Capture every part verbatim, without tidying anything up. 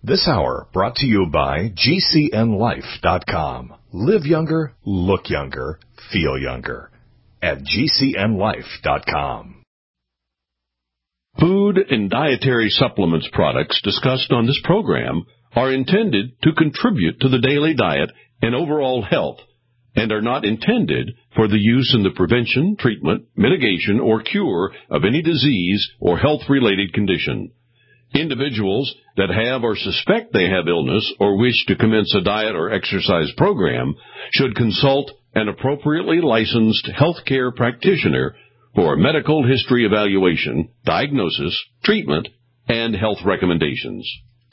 This hour brought to you by G C N life dot com. Live younger, look younger, feel younger at G C N life dot com. Food and dietary supplements products discussed on this program are intended to contribute to the daily diet and overall health and are not intended for the use in the prevention, treatment, mitigation, or cure of any disease or health-related condition. Individuals that have or suspect they have illness or wish to commence a diet or exercise program should consult an appropriately licensed healthcare practitioner for a medical history evaluation, diagnosis, treatment, and health recommendations.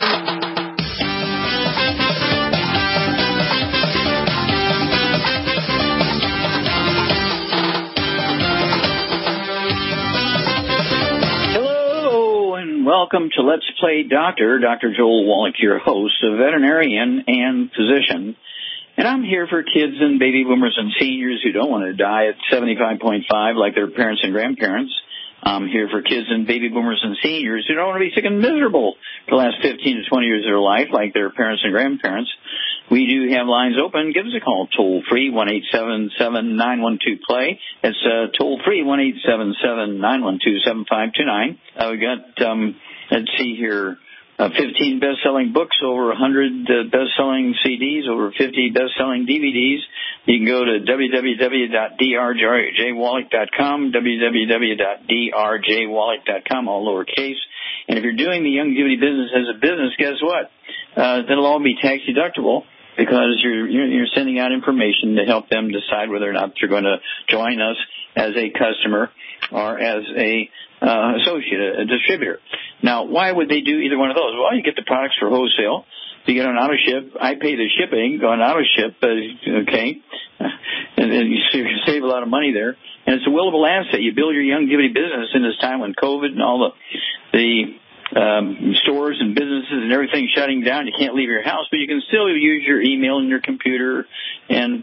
Welcome to Let's Play Doctor. Doctor Joel Wallach, your host, a veterinarian and physician. And I'm here for kids and baby boomers and seniors who don't want to die at seventy-five point five like their parents and grandparents. I'm here for kids and baby boomers and seniors who don't want to be sick and miserable for the last fifteen to twenty years of their life like their parents and grandparents. We do have lines open. Give us a call toll-free, one eight seven seven, nine one two, play. It's uh, toll-free, one eight seven seven, nine one two, seven five two nine. Uh, we got, um, let's see here, uh, fifteen best-selling books, over one hundred uh, best-selling C Ds, over fifty best-selling D V Ds. You can go to w w w dot d r j wallach dot com, w w w dot d r j wallach dot com, all lowercase. And if you're doing the Youngevity business as a business, guess what? Uh, that'll all be tax-deductible, because you're you're sending out information to help them decide whether or not they're going to join us as a customer or as a uh, associate, a, a distributor. Now, why would they do either one of those? Well, you get the products for wholesale. You get on auto ship. I pay the shipping on auto ship, uh, okay, and, and you save a lot of money there. And it's a willable asset. You build your Youngevity business in this time when COVID and all the the Um, stores and businesses and everything shutting down. You can't leave your house, but you can still use your email and your computer and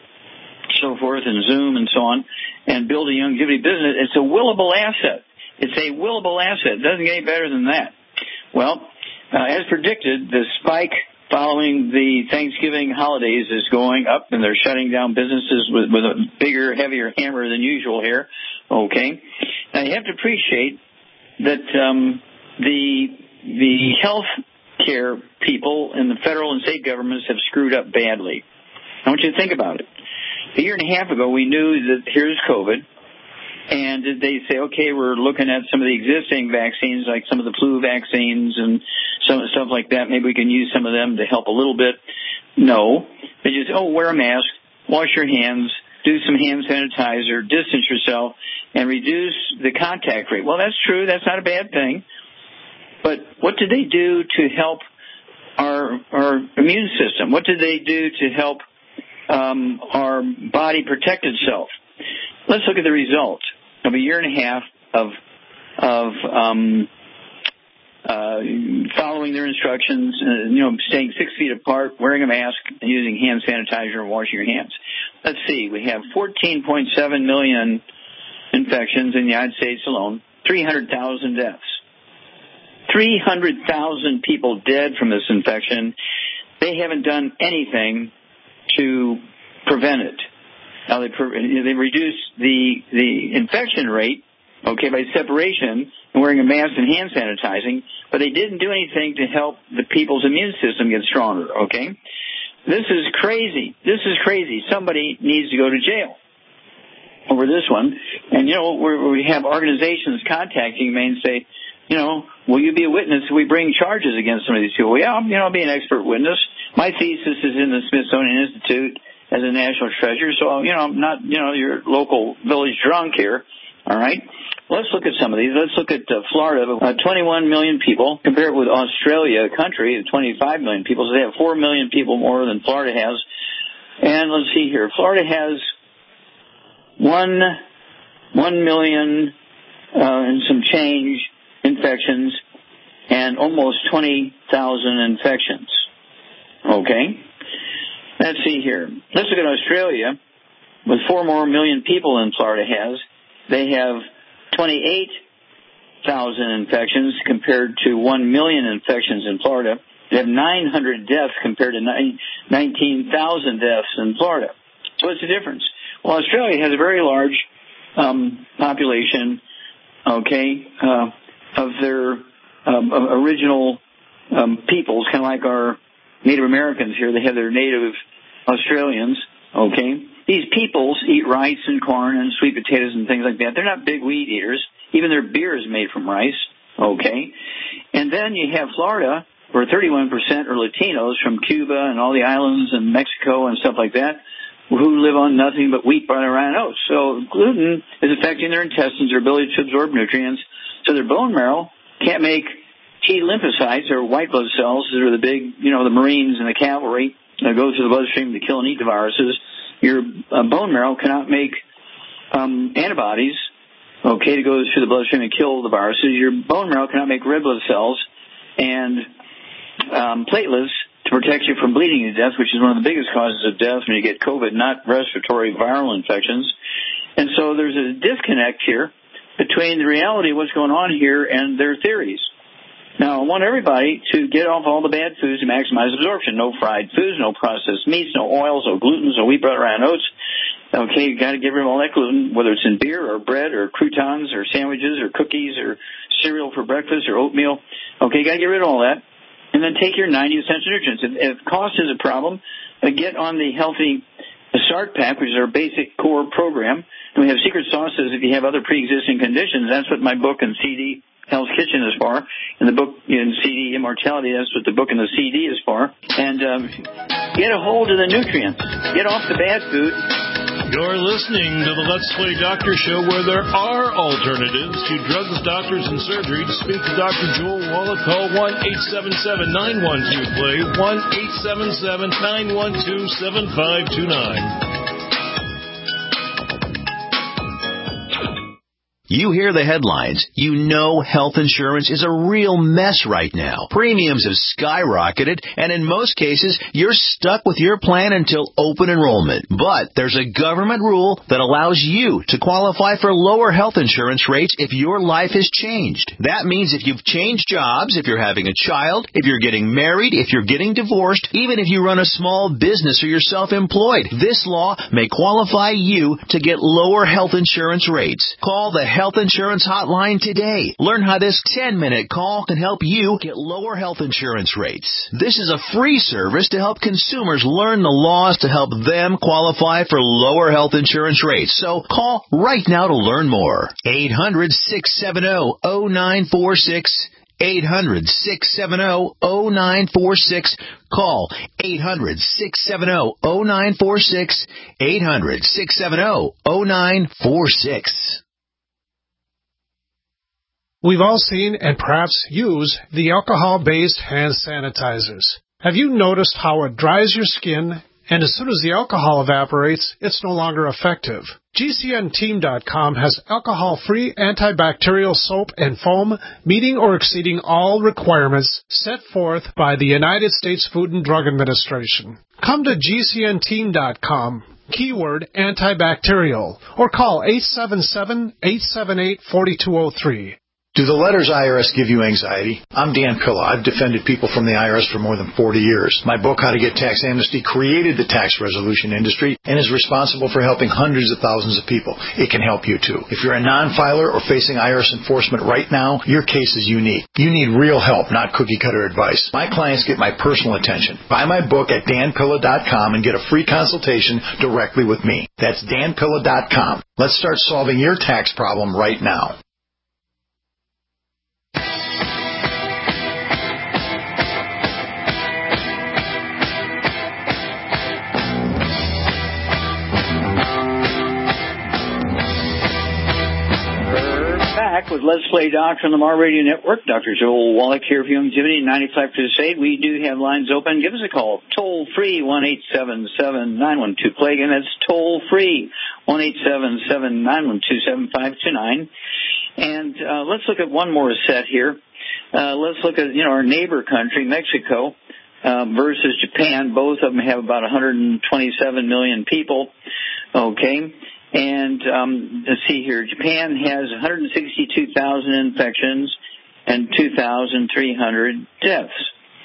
so forth, and Zoom and so on, and build a Youngevity business. It's a willable asset. It's a willable asset. It doesn't get any better than that. Well, uh, as predicted, the spike following the Thanksgiving holidays is going up, and they're shutting down businesses with, with a bigger, heavier hammer than usual here. Okay. Now, you have to appreciate that um, the the health care people in the federal and state governments have screwed up badly. I want you to think about it. A year and a half ago, we knew that here's COVID, and did they say, okay, we're looking at some of the existing vaccines, like some of the flu vaccines and some stuff like that. Maybe we can use some of them to help a little bit. No. They just, oh, wear a mask, wash your hands, do some hand sanitizer, distance yourself, and reduce the contact rate. Well, that's true. That's not a bad thing. But what did they do to help our our immune system? What did they do to help um, our body protect itself? Let's look at the results of a year and a half of of um, uh, following their instructions, uh, you know, staying six feet apart, wearing a mask, and using hand sanitizer and washing your hands. Let's see. We have fourteen point seven million infections in the United States alone, three hundred thousand deaths. three hundred thousand people dead from this infection. They haven't done anything to prevent it. Now, they they reduced the the infection rate, okay, by separation and wearing a mask and hand sanitizing, but they didn't do anything to help the people's immune system get stronger, okay? This is crazy. This is crazy. Somebody needs to go to jail over this one. And, you know, we're, we have organizations contacting me and say, you know, will you be a witness if we bring charges against some of these people? Well, yeah, you know, I'll be an expert witness. My thesis is in the Smithsonian Institute as a national treasure, so, you know, I'm not, you know, your local village drunk here, all right? Let's look at some of these. Let's look at uh, Florida, uh, twenty-one million people. Compare it with Australia, a country of twenty-five million people. So they have four million people more than Florida has. And let's see here. Florida has one, one million uh, and some change infections and almost twenty thousand infections. Okay? Let's see here. Let's look at Australia. With four more million people than Florida has, they have twenty-eight thousand infections compared to one million infections in Florida. They have nine hundred deaths compared to nineteen thousand deaths in Florida. So what's the difference? Well, Australia has a very large um, population, okay, uh, of their um, original um, peoples, kind of like our Native Americans here. They have their native Australians, okay. These peoples eat rice and corn and sweet potatoes and things like that. They're not big wheat eaters. Even their beer is made from rice, okay. And then you have Florida, where thirty-one percent are Latinos from Cuba and all the islands and Mexico and stuff like that, who live on nothing but wheat, barley, rye, and oats. So gluten is affecting their intestines, their ability to absorb nutrients. So their bone marrow can't make T lymphocytes or white blood cells that are the big, you know, the Marines and the cavalry that go through the bloodstream to kill and eat the viruses. Your uh, bone marrow cannot make um, antibodies, okay, to go through the bloodstream and kill the viruses. Your bone marrow cannot make red blood cells and um, platelets to protect you from bleeding to death, which is one of the biggest causes of death when you get COVID, not respiratory viral infections. And so there's a disconnect here between the reality of what's going on here and their theories. Now, I want everybody to get off all the bad foods to maximize absorption. No fried foods, no processed meats, no oils, no glutens, no wheat, butter, rye, and oats. Okay, you got to get rid of all that gluten, whether it's in beer or bread or croutons or sandwiches or cookies or cereal for breakfast or oatmeal. Okay, you got to get rid of all that. And then take your ninety essential nutrients. If, if cost is a problem, uh, get on the Healthy Start Pack, which is our basic core program. And we have secret sauces if you have other pre-existing conditions. That's what my book and C D, Hell's Kitchen, is for. And the book in C D, Immortality, that's what the book in the C D is for. And um, get a hold of the nutrients. Get off the bad food. You're listening to the Let's Play Doctor Show, where there are alternatives to drugs, doctors, and surgery. To speak to Doctor Joel Wallach, call one eight seven seven, nine one two, play, one eight seven seven, nine one two, seven five two nine. You hear the headlines. You know health insurance is a real mess right now. Premiums have skyrocketed, and in most cases, you're stuck with your plan until open enrollment. But there's a government rule that allows you to qualify for lower health insurance rates if your life has changed. That means if you've changed jobs, if you're having a child, if you're getting married, if you're getting divorced, even if you run a small business or you're self-employed, this law may qualify you to get lower health insurance rates. Call the Health Insurance Hotline today. Learn how this ten-minute call can help you get lower health insurance rates. This is a free service to help consumers learn the laws to help them qualify for lower health insurance rates. So call right now to learn more. eight hundred, six seven zero, zero nine four six. eight hundred, six seven zero, zero nine four six. Call eight hundred, six seven zero, zero nine four six. eight hundred, six seven zero, zero nine four six. We've all seen and perhaps use the alcohol-based hand sanitizers. Have you noticed how it dries your skin, and as soon as the alcohol evaporates, it's no longer effective? G C N team dot com has alcohol-free antibacterial soap and foam meeting or exceeding all requirements set forth by the United States Food and Drug Administration. Come to G C N team dot com, keyword antibacterial, or call eight seven seven, eight seven eight, four two zero three. Do the letters I R S give you anxiety? I'm Dan Pilla. I've defended people from the I R S for more than forty years. My book, How to Get Tax Amnesty, created the tax resolution industry and is responsible for helping hundreds of thousands of people. It can help you, too. If you're a non-filer or facing I R S enforcement right now, your case is unique. You need real help, not cookie-cutter advice. My clients get my personal attention. Buy my book at dan pilla dot com and get a free consultation directly with me. That's dan pilla dot com. Let's start solving your tax problem right now. With Let's Play Doctor on the Mar Radio Network. Doctor Joel Wallach here for Youngevity ninety-five Crusade. We do have lines open. Give us a call. Toll free, one eight seven seven, nine one two, play. Again, that's toll free, one eight seven seven, nine one two, seven five two nine. And uh, let's look at one more set here. Uh, let's look at, you know, our neighbor country, Mexico, uh, versus Japan. Both of them have about one hundred twenty-seven million people. Okay. And um, let's see here, Japan has one hundred sixty-two thousand infections and two thousand three hundred deaths.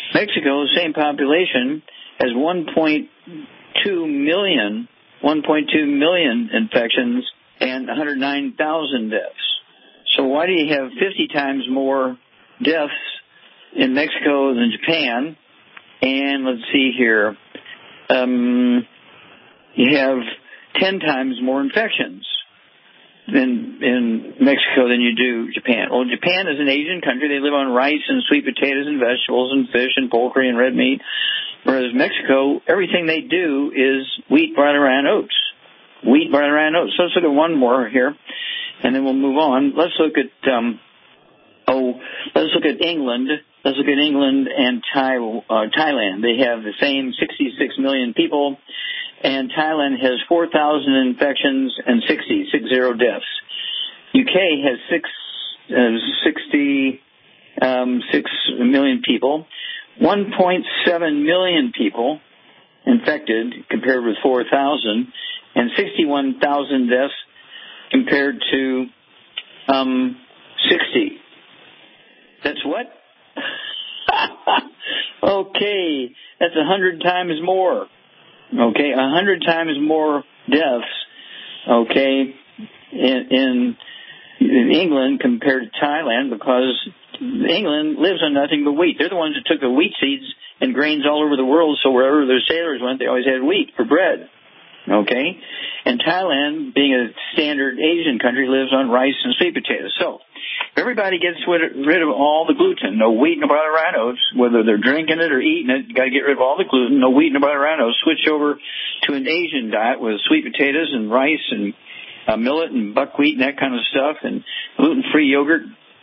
Mexico, same population, has one point two million, one point two million infections and one hundred nine thousand deaths. So why do you have fifty times more deaths in Mexico than Japan? And let's see here, um, you have ten times more infections than in Mexico than you do Japan. Well, Japan is an Asian country. They live on rice and sweet potatoes and vegetables and fish and poultry and red meat. Whereas Mexico, everything they do is wheat, barley, rye, and oats. Wheat, barley, rye, and oats. So let's look at one more here, and then we'll move on. Let's look at, um, oh, let's look at England. Let's look at England and Thai, uh, Thailand. They have the same sixty-six million people, and Thailand has four thousand infections and sixty, six zero deaths. U K has six, uh, sixty, um, six million people, one point seven million people infected compared with four thousand, and sixty-one thousand deaths compared to um, sixty. That's what? Okay, that's a hundred times more. Okay, a hundred times more deaths. Okay, in, in in England compared to Thailand, because England lives on nothing but wheat. They're the ones that took the wheat seeds and grains all over the world. So wherever their sailors went, they always had wheat for bread. Okay, and Thailand, being a standard Asian country, lives on rice and sweet potatoes. So if everybody gets rid of all the gluten, no wheat, no barley, rye, and oats, whether they're drinking it or eating it, you got to get rid of all the gluten, no wheat, no barley, rye, and oats. Switch over to an Asian diet with sweet potatoes and rice and uh, millet and buckwheat and that kind of stuff, and gluten-free yogurt,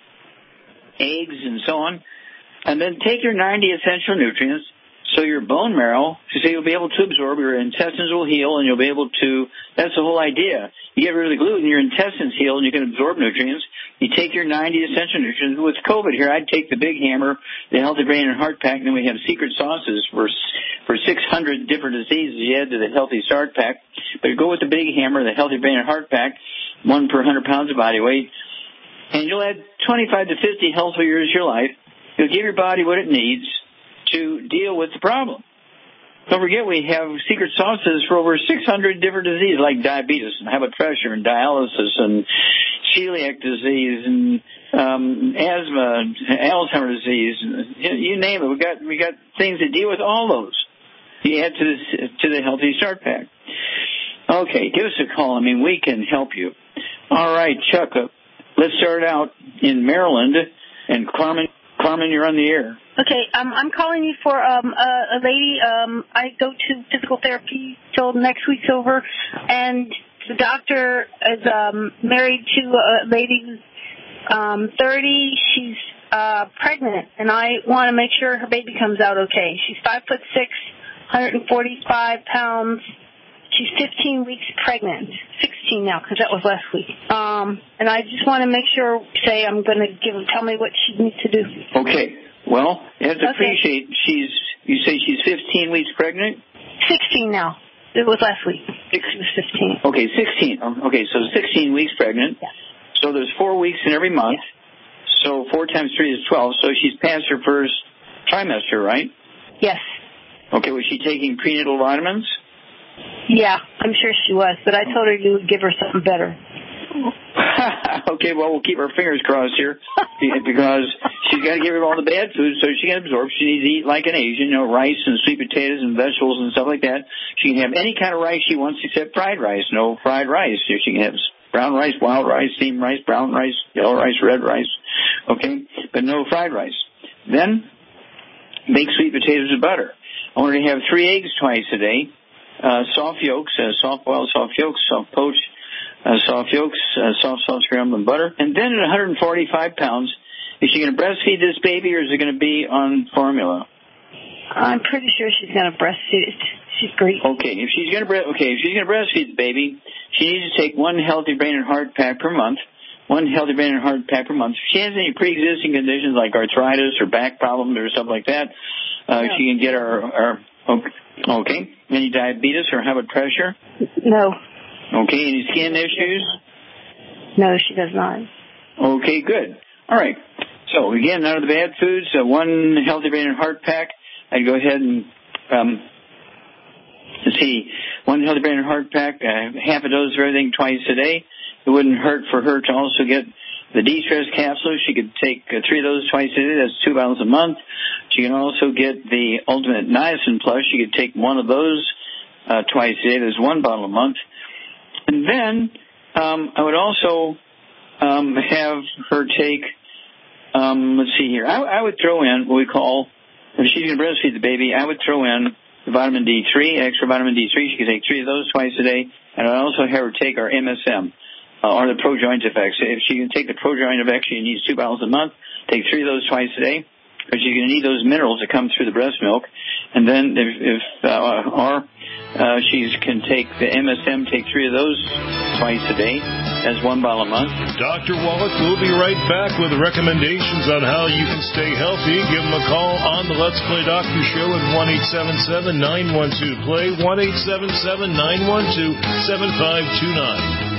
eggs, and so on. And then take your ninety essential nutrients. So your bone marrow, so you'll be able to absorb, your intestines will heal, and you'll be able to, that's the whole idea. You get rid of the gluten, your intestines heal, and you can absorb nutrients. You take your ninety essential nutrients. With COVID here, I'd take the Big Hammer, the Healthy Brain and Heart Pack, and then we have secret sauces for for six hundred different diseases you add to the Healthy Start Pack. But go with the Big Hammer, the Healthy Brain and Heart Pack, one per one hundred pounds of body weight, and you'll add twenty-five to fifty healthful years of your life. You'll give your body what it needs to deal with the problem. Don't forget, we have secret sauces for over six hundred different diseases like diabetes and high blood pressure and dialysis and celiac disease and um, asthma, Alzheimer's disease. You name it. We got we got things that deal with all those. You add to the to the Healthy Start Pack. Okay, give us a call. I mean, we can help you. All right, Chuck. Uh, let's start out in Maryland, and Carmen. Carmen, you're on the air. Okay, um, I'm calling you for um, a, a lady. Um, I go to physical therapy till next week's over, and the doctor is um, married to a lady who's um, thirty. She's uh, pregnant, and I want to make sure her baby comes out okay. She's five foot six, one hundred forty-five pounds. She's fifteen weeks pregnant, sixteen now, because that was last week. Um, and I just want to make sure, say, I'm going to give her, tell me what she needs to do. Okay. Well, you have to okay. appreciate she's, you say she's fifteen weeks pregnant? sixteen now. It was last week. Six, she was fifteen. Okay, sixteen. Okay, so sixteen weeks pregnant. Yeah. So there's four weeks in every month. Yeah. So four times three is twelve. So she's past her first trimester, right? Yes. Okay, was she taking prenatal vitamins? Yeah, I'm sure she was, but I told her you would give her something better. Okay, well, we'll keep our fingers crossed here because she's got to get rid of all the bad foods so she can absorb. She needs to eat like an Asian, you know, rice and sweet potatoes and vegetables and stuff like that. She can have any kind of rice she wants except fried rice. No fried rice. She can have brown rice, wild rice, steamed rice, brown rice, yellow rice, red rice. Okay, but no fried rice. Then make sweet potatoes with butter. I want her to have three eggs twice a day. Uh, soft yolks, uh, soft boiled soft yolks, soft poached uh, soft yolks, uh, soft soft scrambled in butter. And then at one hundred forty-five pounds, is she going to breastfeed this baby or is it going to be on formula? I'm pretty sure she's going to breastfeed it. She's great. Okay, if she's going to bre- okay, if she's going to breastfeed the baby, she needs to take one Healthy Brain and Heart Pack per month. One Healthy Brain and Heart Pack per month. If she has any pre-existing conditions like arthritis or back problems or stuff like that, uh, no. she can get our, our okay. Okay. Any diabetes or high blood pressure? No. Okay. Any skin issues? No, she does not. Okay, good. All right. So, again, out of the bad foods, uh, one Healthy Brain and Heart pack. I'd go ahead and, um, let's see, one Healthy Brain and Heart pack, uh, half a dose of everything twice a day. It wouldn't hurt for her to also get the de-stress capsules. She could take uh, three of those twice a day. That's two bottles a month. She can also get the Ultimate Niacin Plus. She could take one of those uh, twice a day. There's one bottle a month. And then um, I would also um, have her take, um, let's see here, I, I would throw in what we call, if she's going to breastfeed the baby, I would throw in the vitamin D three, extra vitamin D three. She could take three of those twice a day. And I'd also have her take our M S M. Uh, or the Pro Joint Effects. If she can take the Pro Joint Effects, she needs two bottles a month. Take three of those twice a day, because she's going to need those minerals that come through the breast milk. And then, if, if uh, or uh, she can take the M S M, take three of those twice a day, as one bottle a month. Doctor Wallach will be right back with recommendations on how you can stay healthy. Give him a call on the Let's Play Doctor Show at one eight seven seven, nine one two, play, one eight seven seven, nine one two, seven five two nine.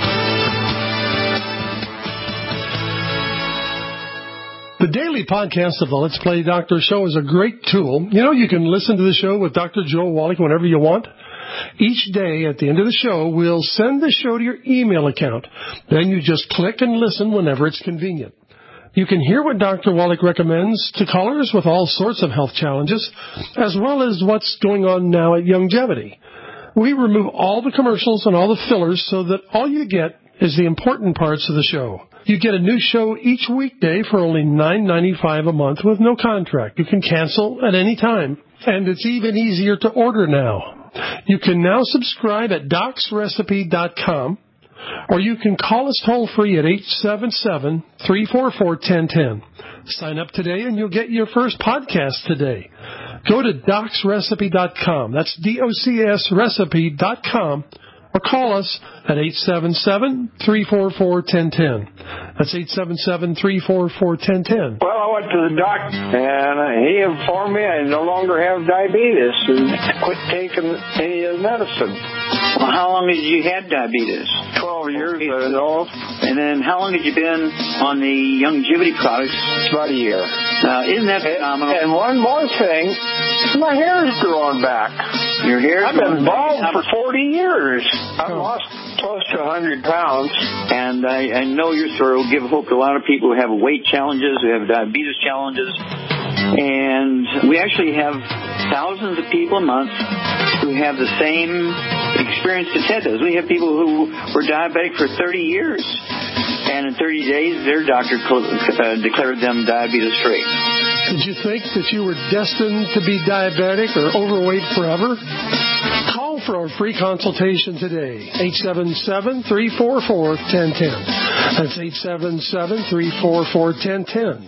The daily podcast of the Let's Play Doctor Show is a great tool. You know, you can listen to the show with Doctor Joel Wallach whenever you want. Each day at the end of the show, we'll send the show to your email account. Then you just click and listen whenever it's convenient. You can hear what Doctor Wallach recommends to callers with all sorts of health challenges, as well as what's going on now at Youngevity. We remove all the commercials and all the fillers so that all you get is the important parts of the show. You get a new show each weekday for only nine ninety-five a month with no contract. You can cancel at any time, and it's even easier to order now. You can now subscribe at docs recipe dot com, or you can call us toll-free at eight seven seven, three four four, one zero one zero. Sign up today, and you'll get your first podcast today. Go to docs recipe dot com. That's D O C S recipe dot com. Or call us at eight seven seven, three four four, one zero one zero. That's eight seven seven, three four four, one zero one zero. Well, I went to the doctor, and he informed me I no longer have diabetes and quit taking any of the medicine. Well, how long had you had diabetes? Twelve years, I know. And then how long had you been on the Youngevity products? About a year. Now, isn't that phenomenal? And one more thing, my hair is growing back. Your hair? I've been bald for forty years. I've lost close to one hundred pounds. And I, I know your story will give hope to a lot of people who have weight challenges, who have diabetes challenges. And we actually have thousands of people a month who have the same experience that Ted does. We have people who were diabetic for thirty years. And in thirty days, their doctor uh, declared them diabetes-free. Did you think that you were destined to be diabetic or overweight forever? Call for a free consultation today. eight seven seven, three four four, one zero one zero. That's eight seven seven, three four four, one zero one zero.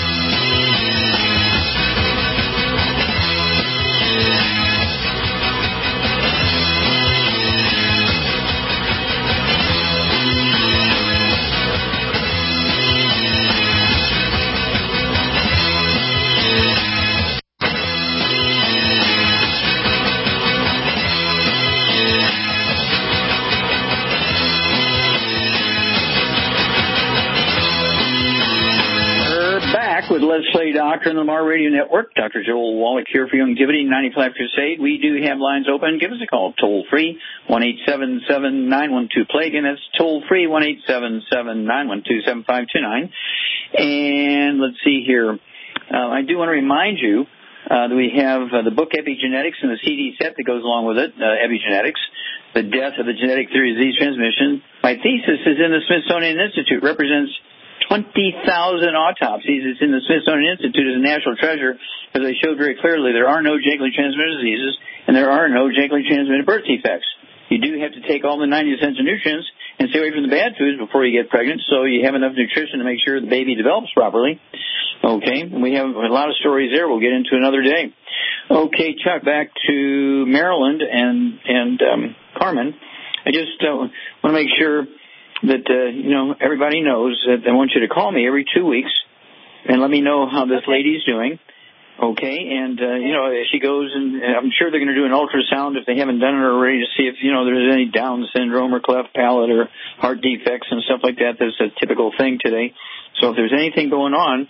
With Let's Play Doctor on the Lamar Radio Network. Doctor Joel Wallach here for Youngevity ninety-five Crusade. We do have lines open. Give us a call toll free, one eight seven seven, nine one two, play. Again, that's toll free, one eight seven seven, nine one two, seven five two nine. And let's see here. Uh, I do want to remind you uh, that we have uh, the book Epigenetics and the C D set that goes along with it, uh, Epigenetics, The Death of the Genetic Theory of Disease Transmission. My thesis is in the Smithsonian Institute, represents twenty thousand autopsies. It's in the Smithsonian Institute as a national treasure, because they showed very clearly there are no genetically transmitted diseases and there are no genetically transmitted birth defects. You do have to take all the ninety essential nutrients and stay away from the bad foods before you get pregnant, so you have enough nutrition to make sure the baby develops properly. Okay, and we have a lot of stories there we'll get into another day. Okay, Chuck, back to Maryland and, and um, Carmen. I just uh, want to make sure that, uh, you know, everybody knows that I want you to call me every two weeks and let me know how this lady's doing. Okay, and, uh, you know, she goes and I'm sure they're going to do an ultrasound if they haven't done it already to see if, you know, there's any Down syndrome or cleft palate or heart defects and stuff like that. That's a typical thing today. So if there's anything going on,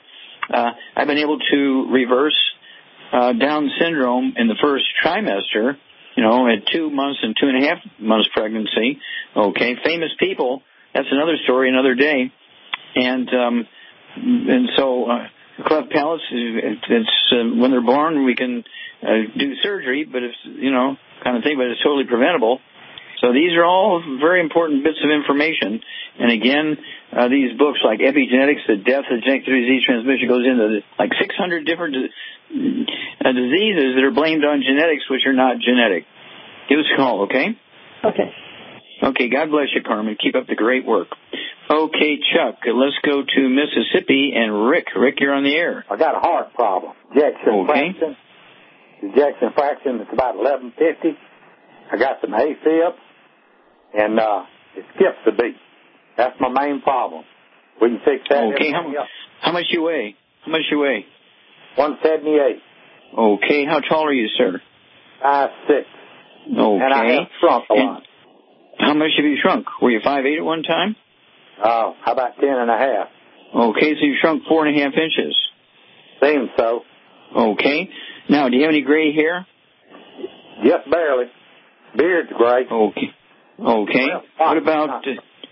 uh, I've been able to reverse uh, Down syndrome in the first trimester, you know, at two months and two and a half months pregnancy. Okay, famous people, that's another story, another day. And um, and so uh, cleft palates, it's uh, when they're born, we can uh, do surgery, but it's, you know, kind of thing, but it's totally preventable. So these are all very important bits of information. And again, uh, these books like Epigenetics, The Death of Genetic Disease Transmission, goes into like six hundred different uh, diseases that are blamed on genetics, which are not genetic. Give us a call, okay? Okay. Okay, God bless you, Carmen. Keep up the great work. Okay, Chuck, let's go to Mississippi and Rick. Rick, you're on the air. I got a heart problem. Ejection okay. fraction. Ejection fraction is about eleven fifty. I got some AFib, and uh, it skips a beat. That's my main problem. We can fix that. Okay, how, how much you weigh? How much you weigh? one seventy-eight. Okay, how tall are you, sir? five six. Okay. And I have shrunk a lot. How much have you shrunk? Were you five eight at one time? Oh, how about ten and a half? Okay, so you shrunk four and a half inches. Seems so. Okay. Now, do you have any gray hair? Just barely. Beard's gray. Okay. Okay. Well, what about, uh,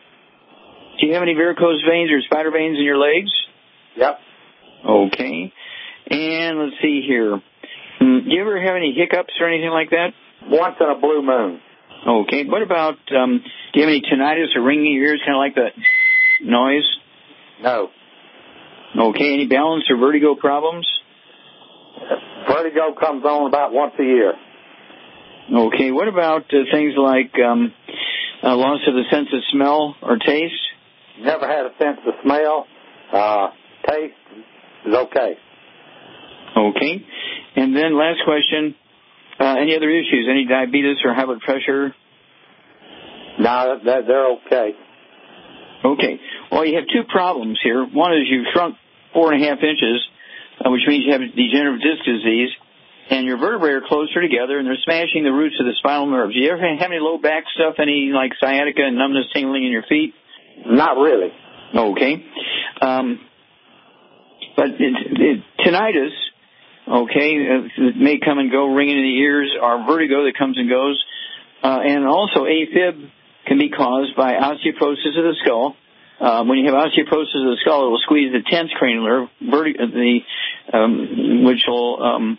do you have any varicose veins or spider veins in your legs? Yep. Okay. And let's see here. Mm, do you ever have any hiccups or anything like that? Once in a blue moon. Okay. What about, um, do you have any tinnitus or ringing in your ears, kind of like that noise? No. Okay. Any balance or vertigo problems? Vertigo comes on about once a year. Okay. What about uh, things like um, uh, loss of the sense of smell or taste? Never had a sense of smell. Uh, taste is okay. Okay. And then last question, uh, any other issues? Any diabetes or high blood pressure? No, that, they're okay. Okay. Well, you have two problems here. One is you've shrunk four and a half inches, uh, which means you have degenerative disc disease, and your vertebrae are closer together, and they're smashing the roots of the spinal nerves. Do you ever have any low back stuff, any like sciatica and numbness, tingling in your feet? Not really. Okay. Um, but it, it, tinnitus, okay, uh, it may come and go, ringing in the ears, or vertigo that comes and goes, uh, and also AFib can be caused by osteoporosis of the skull. Uh, when you have osteoporosis of the skull, it will squeeze the tenth cranial nerve, verti- the, um, which will um,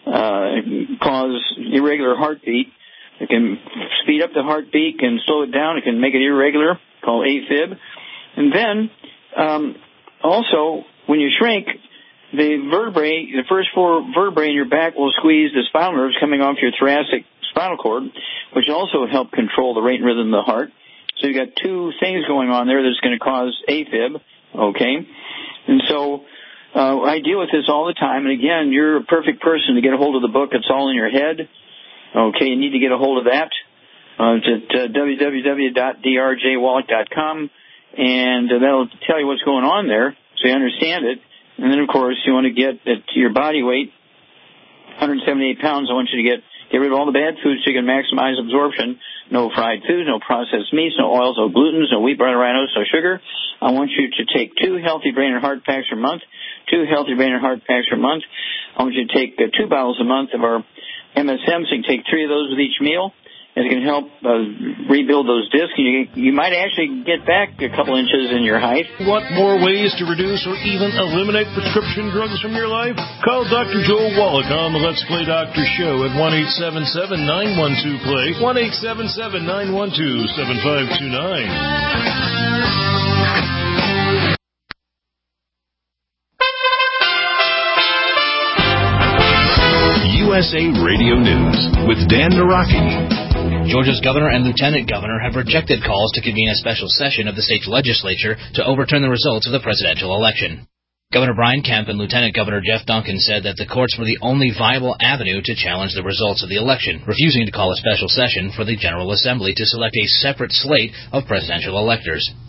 uh, cause irregular heartbeat. It can speed up the heartbeat, can slow it down, it can make it irregular, called AFib. And then, um, also, when you shrink, the vertebrae, the first four vertebrae in your back will squeeze the spinal nerves coming off your thoracic spinal cord, which also help control the rate and rhythm of the heart. So you've got two things going on there that's going to cause AFib, okay? And so uh, I deal with this all the time. And again, you're a perfect person to get a hold of the book. It's all in your head. Okay, you need to get a hold of that. Uh, it's at uh, w w w dot d r j wallach dot com, and uh, that'll tell you what's going on there so you understand it. And then, of course, you want to get it to your body weight, one hundred seventy-eight pounds. I want you to get get rid of all the bad foods so you can maximize absorption. No fried foods, no processed meats, no oils, no glutens, no wheat, bran, rhinos, no sugar. I want you to take two healthy brain and heart packs per month, two healthy brain and heart packs per month. I want you to take uh, two bottles a month of our M S M, so you can take three of those with each meal. It can help uh, rebuild those discs. You, you might actually get back a couple inches in your height. Want more ways to reduce or even eliminate prescription drugs from your life? Call Doctor Joel Wallach on the Let's Play Doctor Show at one eight seven seven, nine one two, play, one eight seven seven, nine one two, seven five two nine. U S A Radio News with Dan Naraki. Georgia's governor and lieutenant governor have rejected calls to convene a special session of the state's legislature to overturn the results of the presidential election. Governor Brian Kemp and Lieutenant Governor Jeff Duncan said that the courts were the only viable avenue to challenge the results of the election, refusing to call a special session for the General Assembly to select a separate slate of presidential electors.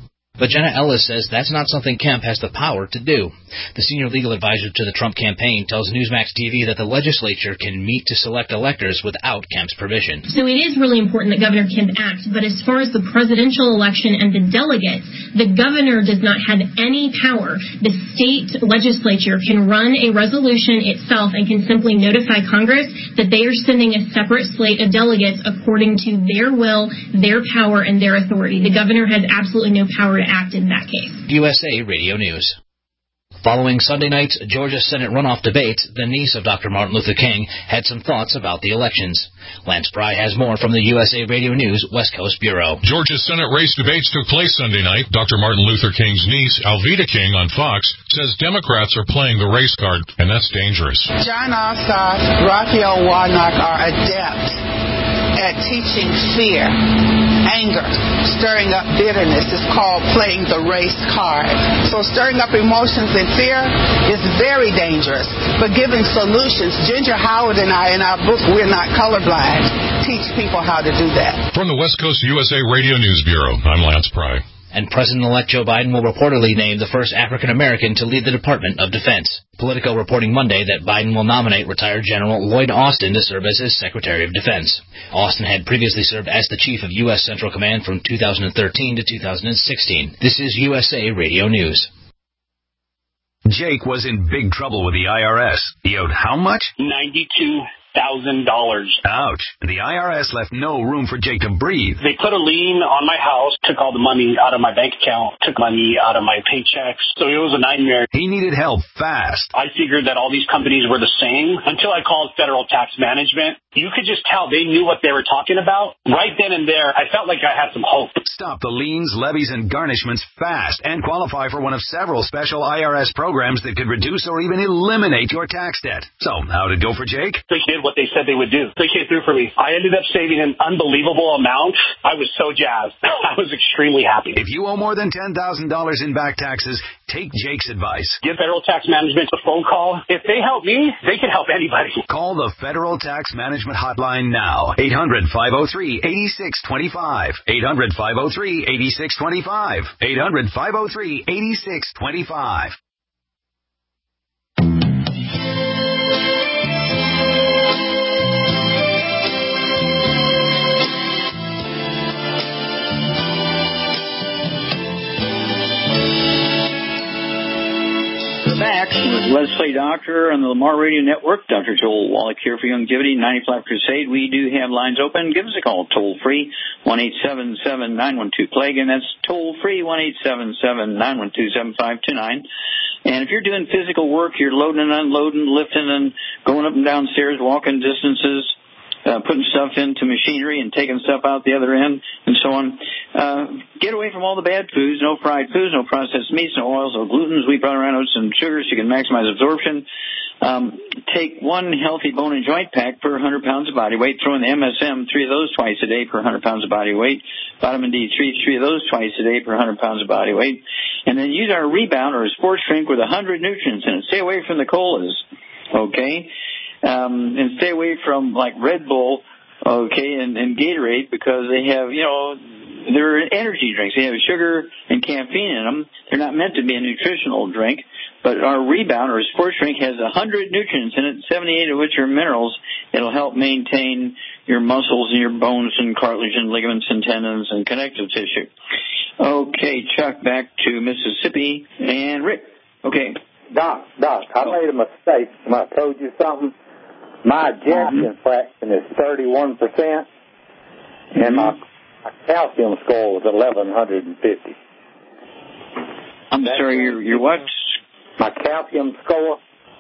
But Jenna Ellis says that's not something Kemp has the power to do. The senior legal advisor to the Trump campaign tells Newsmax T V that the legislature can meet to select electors without Kemp's permission. So it is really important that Governor Kemp act, but as far as the presidential election and the delegates, the governor does not have any power. The state legislature can run a resolution itself and can simply notify Congress that they are sending a separate slate of delegates according to their will, their power, and their authority. The governor has absolutely no power to act in that case. U S A Radio News. Following Sunday night's Georgia Senate runoff debate, the niece of Doctor Martin Luther King had some thoughts about the elections. Lance Pry has more from the U S A Radio News West Coast Bureau. Georgia's Senate race debates took place Sunday night. Doctor Martin Luther King's niece, Alveda King, on Fox, says Democrats are playing the race card, and that's dangerous. Jon Ossoff, Raphael Warnock are adept at teaching fear, anger, stirring up bitterness. Is called playing the race card. So stirring up emotions and fear is very dangerous. But giving solutions, Ginger Howard and I, in our book, We're Not Colorblind, teach people how to do that. From the West Coast U S A Radio News Bureau, I'm Lance Pry. And President-elect Joe Biden will reportedly name the first African-American to lead the Department of Defense. Politico reporting Monday that Biden will nominate retired General Lloyd Austin to serve as his Secretary of Defense. Austin had previously served as the Chief of U S Central Command from two thousand thirteen to two thousand sixteen. This is U S A Radio News. Jake was in big trouble with the I R S. He owed how much? ninety-two thousand dollars. Ouch. The I R S left no room for Jake to breathe. They put a lien on my house, took all the money out of my bank account, took money out of my paychecks. So it was a nightmare. He needed help fast. I figured that all these companies were the same until I called Federal Tax Management. You could just tell they knew what they were talking about. Right then and there, I felt like I had some hope. Stop the liens, levies, and garnishments fast and qualify for one of several special I R S programs that could reduce or even eliminate your tax debt. So, how'd it go for Jake? They did what they said they would do. They came through for me. I ended up saving an unbelievable amount. I was so jazzed. I was extremely happy. If you owe more than ten thousand dollars in back taxes, take Jake's advice. Give Federal Tax Management a phone call. If they help me, they can help anybody. Call the Federal Tax Management Hotline now. eight hundred, five oh three, eight six two five. eight hundred, five oh three, eight six two five. eight hundred, five oh three, eight six two five. Back with Let's Play Doctor on the Lamar Radio Network. Doctor Joel Wallach here for Youngevity, ninety-five Crusade. We do have lines open. Give us a call, toll free, one eight seven seven, nine one two, plague, and that's toll free, one eight seven seven, nine one two, seven five two nine. And if you're doing physical work, you're loading and unloading, lifting and going up and down stairs, walking distances, Uh, putting stuff into machinery and taking stuff out the other end and so on. Uh, get away from all the bad foods, no fried foods, no processed meats, no oils, no glutens, wheat, butter, oats, and sugars. You can maximize absorption. Um, take one healthy bone and joint pack per one hundred pounds of body weight. Throw in the M S M, three of those twice a day per one hundred pounds of body weight. Vitamin D three, three of those twice a day per one hundred pounds of body weight. And then use our Rebound or a sports drink with one hundred nutrients in it. Stay away from the colas, okay? Um, and stay away from like Red Bull, okay, and, and Gatorade because they have, you know, they're energy drinks. They have sugar and caffeine in them. They're not meant to be a nutritional drink. But our Rebound or a sports drink has one hundred nutrients in it, seventy-eight of which are minerals. It'll help maintain your muscles and your bones and cartilage and ligaments and tendons and connective tissue. Okay, Chuck, back to Mississippi. And Rick. Okay. Doc, Doc, I made a mistake when I told you something. My ejection fraction is thirty-one percent, and my, my calcium score was eleven fifty. I'm That's sorry, your your what? My calcium score.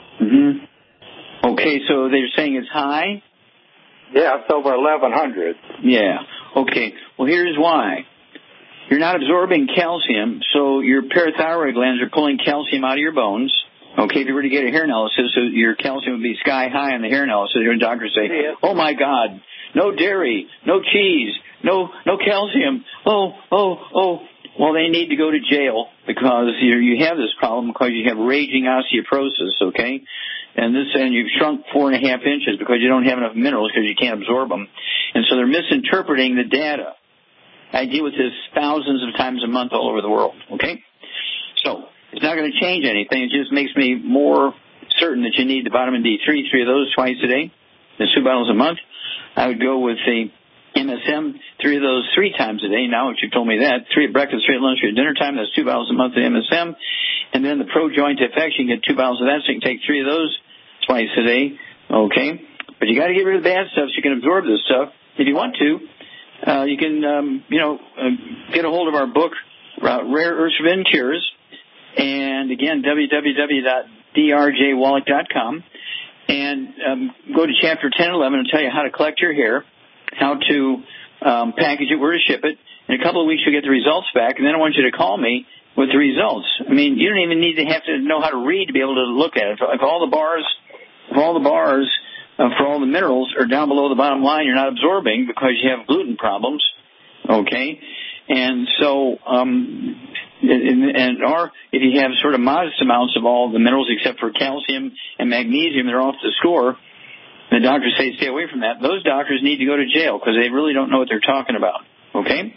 Mm-hmm. Okay, so they're saying it's high? Yeah, it's over eleven hundred. Yeah. Okay. Well, here's why. You're not absorbing calcium, so your parathyroid glands are pulling calcium out of your bones. Okay, if you were to get a hair analysis, so your calcium would be sky high in the hair analysis. Your doctor say, yeah. "Oh my God, no dairy, no cheese, no no calcium. Oh oh oh." Well, they need to go to jail because you you have this problem because you have raging osteoporosis. Okay, and this and you've shrunk four and a half inches because you don't have enough minerals because you can't absorb them, and so they're misinterpreting the data. I deal with this thousands of times a month all over the world, okay? So it's not going to change anything. It just makes me more certain that you need the vitamin D three, three of those twice a day. There's two bottles a month. I would go with the M S M, three of those three times a day. Now that you've told me that, three at breakfast, three at lunch, three at dinner time, that's two bottles a month of M S M. And then the Pro Joint F X, you can get two bottles of that, so you can take three of those twice a day, okay? But you got to get rid of the bad stuff so you can absorb this stuff. If you want to, uh, you can, um, you know, uh, get a hold of our book, uh, Rare Earths Forbidden Cures, and again, w w w dot d r j wallach dot com, and um, go to chapter ten and eleven and tell you how to collect your hair, how to um, package it, where to ship it. In a couple of weeks, you'll get the results back, and then I want you to call me with the results. I mean, you don't even need to have to know how to read to be able to look at it. If all the bars, if all the bars uh, for all the minerals are down below the bottom line, you're not absorbing because you have gluten problems, okay? And so, um, and, and or if you have sort of modest amounts of all the minerals except for calcium and magnesium, they're off the score. The doctors say stay away from that. Those doctors need to go to jail because they really don't know what they're talking about. Okay?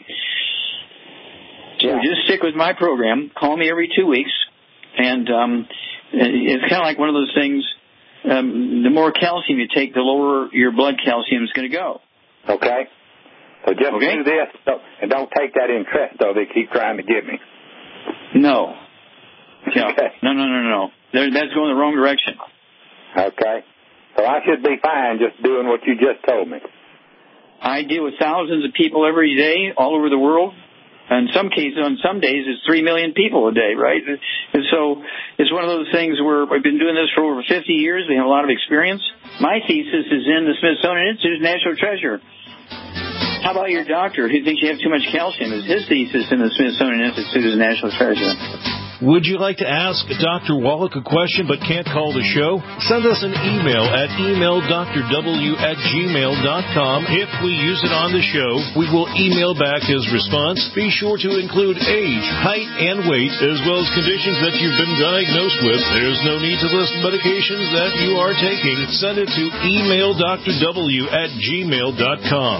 So yeah. Just stick with my program. Call me every two weeks. And um, it's kind of like one of those things, um, the more calcium you take, the lower your blood calcium is going to go. Okay. So just okay? do this and don't take that Entresto they keep trying to give me. No. No, okay. no, no, no, no. They're, that's going the wrong direction. Okay. So I should be fine just doing what you just told me. I deal with thousands of people every day all over the world. In some cases, on some days, it's three million people a day, right? And so it's one of those things where I've been doing this for over fifty years. We have a lot of experience. My thesis is in the Smithsonian Institute's National Treasure. How about your doctor who thinks you have too much calcium? Is his thesis in the Smithsonian Institute's National Treasure? Would you like to ask Doctor Wallach a question but can't call the show? Send us an email at email d r w at gmail dot com. If we use it on the show, we will email back his response. Be sure to include age, height, and weight, as well as conditions that you've been diagnosed with. There's no need to list medications that you are taking. Send it to email d r w at gmail dot com.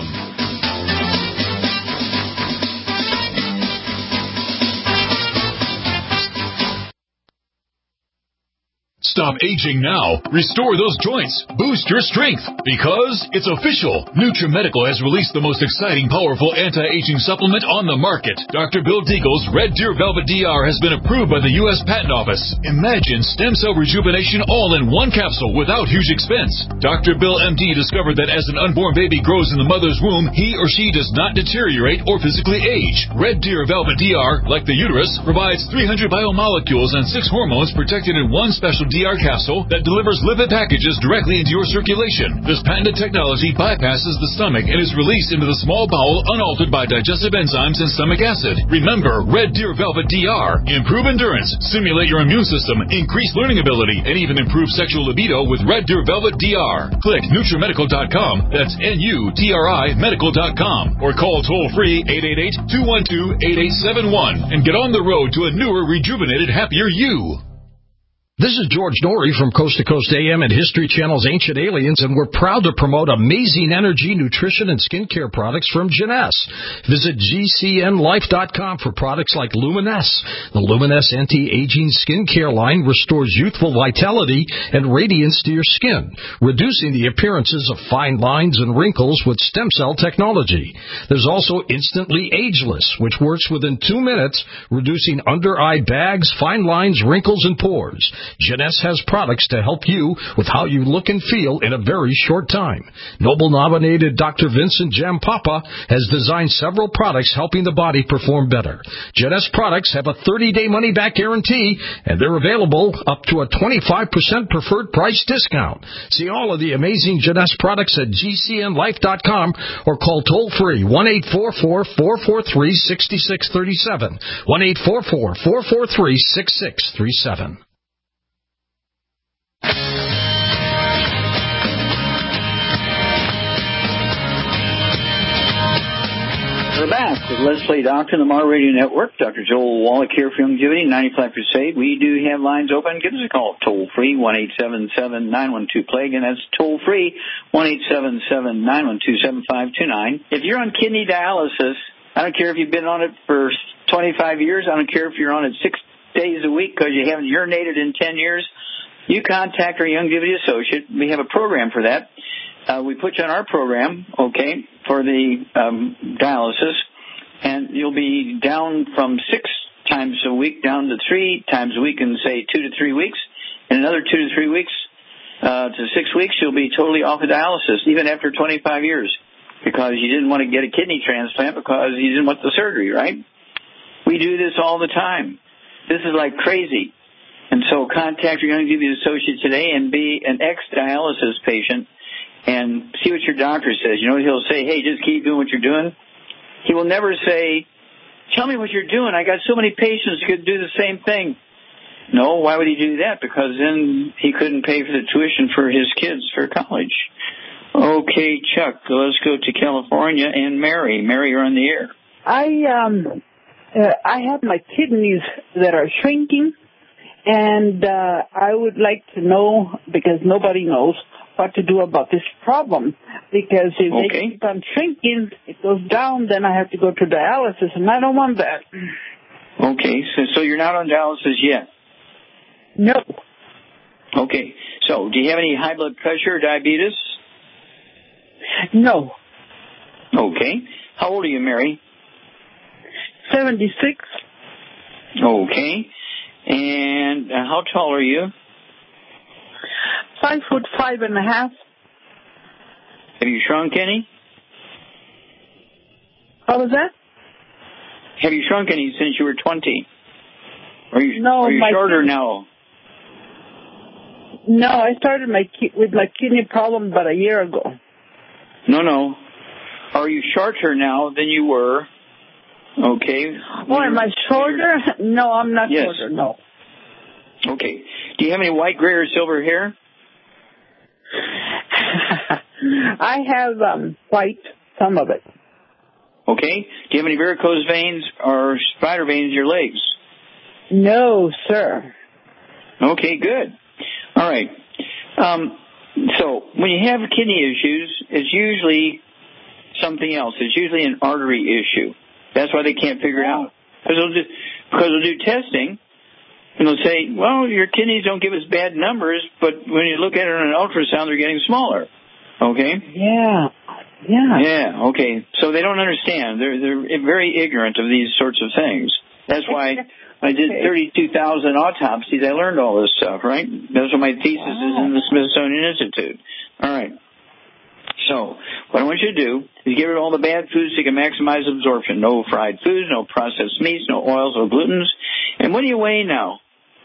Stop aging now. Restore those joints. Boost your strength. Because it's official. NutriMedical has released the most exciting, powerful anti-aging supplement on the market. Doctor Bill Deagle's Red Deer Velvet D R has been approved by the U S Patent Office. Imagine stem cell rejuvenation all in one capsule without huge expense. Doctor Bill M D discovered that as an unborn baby grows in the mother's womb, he or she does not deteriorate or physically age. Red Deer Velvet D R, like the uterus, provides three hundred biomolecules and six hormones protected in one special D R capsule that delivers lipid packages directly into your circulation. This patented technology bypasses the stomach and is released into the small bowel unaltered by digestive enzymes and stomach acid. Remember, Red Deer Velvet D R. Improve endurance, stimulate your immune system, increase learning ability, and even improve sexual libido with Red Deer Velvet D R. Click NutriMedical dot com, that's N U T R I medical dot com, or call toll-free eight eight eight, two one two, eight eight seven one and get on the road to a newer, rejuvenated, happier you. This is George Norrie from Coast to Coast A M and History Channel's Ancient Aliens, and we're proud to promote amazing energy, nutrition, and skincare products from Jeunesse. Visit G C N life dot com for products like Luminesse. The Luminesse anti-aging skincare line restores youthful vitality and radiance to your skin, reducing the appearances of fine lines and wrinkles with stem cell technology. There's also Instantly Ageless, which works within two minutes, reducing under-eye bags, fine lines, wrinkles, and pores. Jeunesse has products to help you with how you look and feel in a very short time. Nobel-nominated Doctor Vincent Jampapa has designed several products helping the body perform better. Jeunesse products have a thirty-day money-back guarantee, and they're available up to a twenty-five percent preferred price discount. See all of the amazing Jeunesse products at G C N life dot com or call toll-free one eight four four, four four three, six six three seven, one eight four four, four four three, six six three seven. We're back with Let's Play Doctor on the Mar Radio Network. Doctor Joel Wallach here for Longevity, ninety-five Crusade. We do have lines open. Give us a call toll-free, one eight seven seven, nine one two, plague, and that's toll-free, one eight seven seven, nine one two, seven five two nine. If you're on kidney dialysis, I don't care if you've been on it for twenty-five years. I don't care if you're on it six days a week because you haven't urinated in ten years. You contact our Youngevity associate. We have a program for that. Uh, we put you on our program, okay, for the um, dialysis, and you'll be down from six times a week down to three times a week in, say, two to three weeks. In another two to three weeks uh, to six weeks, you'll be totally off of dialysis, even after twenty-five years, because you didn't want to get a kidney transplant because you didn't want the surgery, right? We do this all the time. This is like crazy. And so contact your Youngevity associate today and be an ex-dialysis patient and see what your doctor says. You know, he'll say, hey, just keep doing what you're doing. He will never say, tell me what you're doing. I got so many patients who could do the same thing. No, why would he do that? Because then he couldn't pay for the tuition for his kids for college. Okay, Chuck, let's go to California and Mary. Mary, you're on the air. I um, uh, I have my kidneys that are shrinking, and uh, I would like to know, because nobody knows, what to do about this problem. Because if okay. they keep on shrinking, it goes down, then I have to go to dialysis, and I don't want that. Okay, so, so you're not on dialysis yet? No. Okay, so do you have any high blood pressure or diabetes? No. Okay. How old are you, Mary? seventy-six. Okay. And uh, how tall are you? Five foot five and a half. Have you shrunk any? How was that? Have you shrunk any since you were twenty? Are you, no, are you my shorter kidney, now? No, I started my with my kidney problem about a year ago. No, no. Are you shorter now than you were? Okay. Oh, am I shorter? No, I'm not yes. shorter, no. Okay. Do you have any white, gray, or silver hair? I have um, white, some of it. Okay. Do you have any varicose veins or spider veins in your legs? No, sir. Okay, good. All right. Um, so when you have kidney issues, it's usually something else. It's usually an artery issue. That's why they can't figure it out. Because they'll do, because they'll do testing, and they'll say, well, your kidneys don't give us bad numbers, but when you look at it on an ultrasound, they're getting smaller. Okay? Yeah. Yeah. Yeah, okay. So they don't understand. They're, they're very ignorant of these sorts of things. That's why I did thirty-two thousand autopsies. I learned all this stuff, right? That's what my thesis wow. is in the Smithsonian Institute. All right. So what I want you to do is get rid of all the bad foods so you can maximize absorption. No fried foods, no processed meats, no oils, no glutens. And what do you weigh now?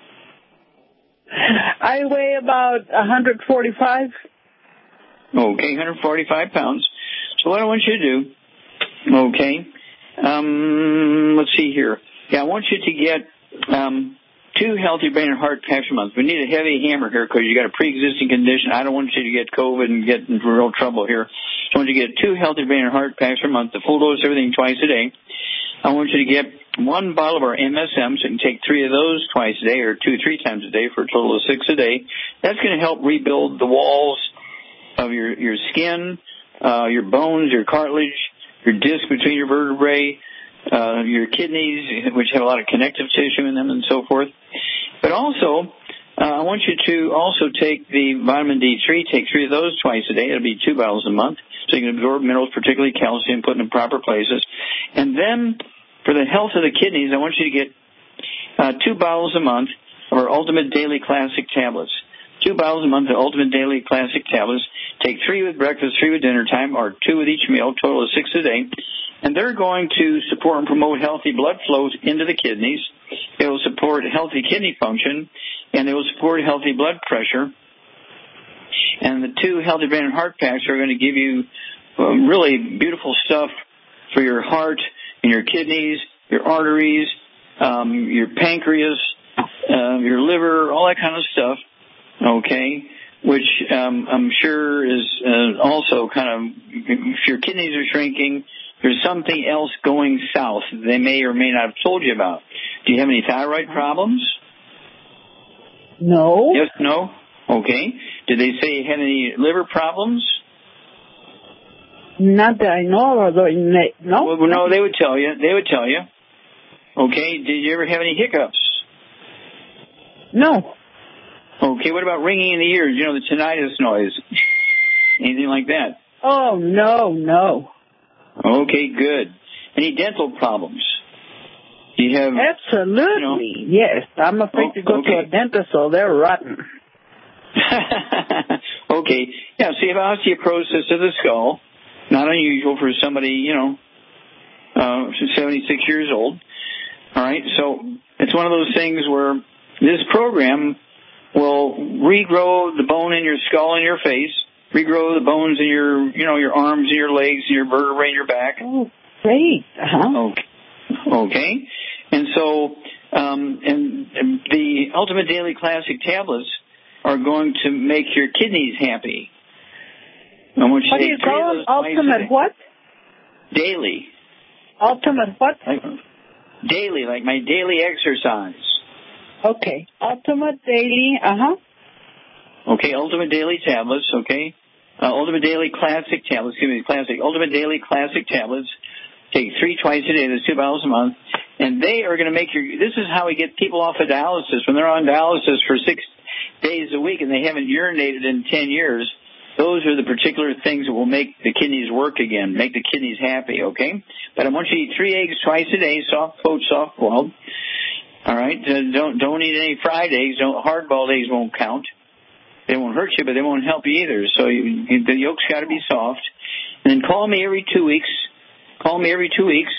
I weigh about one forty-five. Okay, one forty-five pounds. So what I want you to do, okay, um, let's see here. Yeah, I want you to get um, two healthy brain and heart packs a month. We need a heavy hammer here because you got a pre-existing condition. I don't want you to get COVID and get into real trouble here. So I want you to get two healthy brain and heart packs per month, the full dose, everything twice a day. I want you to get one bottle of our M S M, so you can take three of those twice a day or two, three times a day for a total of six a day. That's going to help rebuild the walls of your, your skin, uh, your bones, your cartilage, your disc between your vertebrae, uh, your kidneys, which have a lot of connective tissue in them and so forth. But also, uh, I want you to also take the vitamin D three, take three of those twice a day. It'll be two bottles a month, so you can absorb minerals, particularly calcium, put in the proper places. And then, for the health of the kidneys, I want you to get uh, two bottles a month of our Ultimate Daily Classic tablets. Two bottles a month of Ultimate Daily Classic tablets. Take three with breakfast, three with dinner time, or two with each meal, total of six a day. And they're going to support and promote healthy blood flow into the kidneys. It will support healthy kidney function, and it will support healthy blood pressure. And the two Healthy Brain and Heart Packs are going to give you um, really beautiful stuff for your heart and your kidneys, your arteries, um, your pancreas, uh, your liver, all that kind of stuff, okay, which um, I'm sure is uh, also kind of, if your kidneys are shrinking, there's something else going south they may or may not have told you about. Do you have any thyroid problems? No. Yes, no? Okay. Did they say you had any liver problems? Not that I know of. No. Well, no, they would tell you. They would tell you. Okay. Did you ever have any hiccups? No. Okay. What about ringing in the ears? You know, the tinnitus noise. Anything like that? Oh, no, no. Okay, good. Any dental problems? Do you have... Absolutely, you know, yes. I'm afraid oh, to go okay. to a dentist, so they're rotten. Okay. Yeah, so you have osteoporosis of the skull. Not unusual for somebody, you know, uh, seventy-six years old. All right, so it's one of those things where this program will regrow the bone in your skull and your face, regrow the bones in your, you know, your arms and your legs and your vertebrae and your back. Oh, great. Uh-huh. Okay. Okay. And so, um, and, and the Ultimate Daily Classic tablets are going to make your kidneys happy. I want you what to do you take three call of those it? Ultimate what? Daily. Ultimate what? Like, daily, like my daily exercise. Okay. Ultimate Daily, uh-huh. Okay, Ultimate Daily tablets, okay. Uh, Ultimate Daily Classic tablets, excuse me, Classic. Ultimate Daily Classic tablets. Take three twice a day. There's two bottles a month. And they are going to make your, this is how we get people off of dialysis. When they're on dialysis for six days a week and they haven't urinated in ten years, those are the particular things that will make the kidneys work again, make the kidneys happy, okay? But I want you to eat three eggs twice a day, soft poached, soft boiled. All right? Uh, don't, don't eat any fried eggs. Don't, hard-boiled eggs won't count. They won't hurt you, but they won't help you either. So you, you, the yolk's got to be soft. And then call me every two weeks. Call me every two weeks.